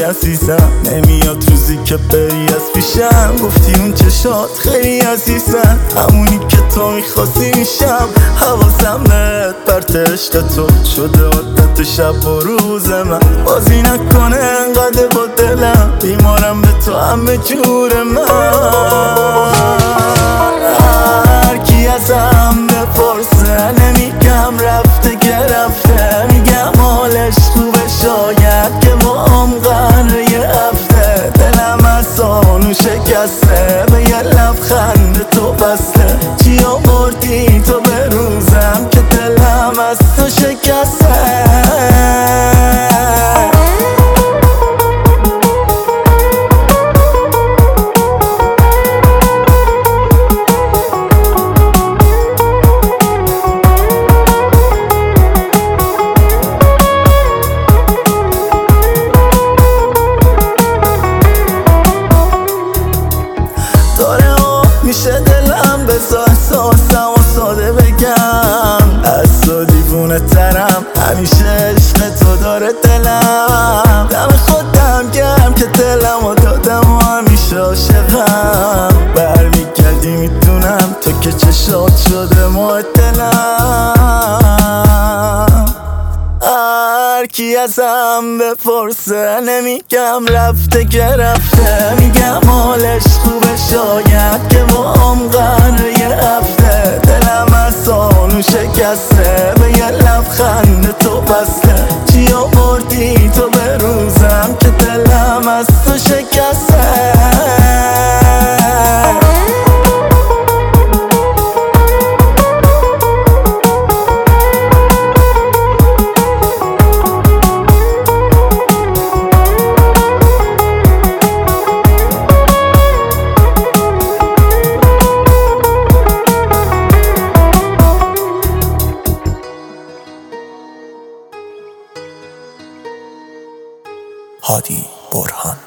عزیزم نمیاد روزی که بری از پیشم. گفتی اون چشات خیلی عزیزم، همونی که تو میخواستی میشم. حواسم بهت پرت عشق تو شده عادت شب و روز من. بازی نکنه انقدر با دلم، بیمارم به تو همه جور من. هرکی ازم بپرسه نمیگم رفته که رفته، میگم حالش خوبه شاید که با هم قراره یه هفته. دلم از آنو شکسته، به یه لبخند تو بسته. چی آوردی تو به روزم که دلم از تو شکسته. میشه دلم بذار احساسم و ساده بگم، از تو دیوونه ترم، همیشه عشق تو داره دلم. دم خودم گرم که دلم و دادم و همیشه عاشقم. برمیگردی میدونم تو که چشات شده معطلم. هرکی ازم بپرسه نمیگم رفته که رفته، میگم حالش خوبه شاید که با هم قراره یه هفته. دلم از آنو شکسته، به یه لبخند تو بسته. چی آوردی تو به روزم که دلم از تو شکسته. هادی برهان.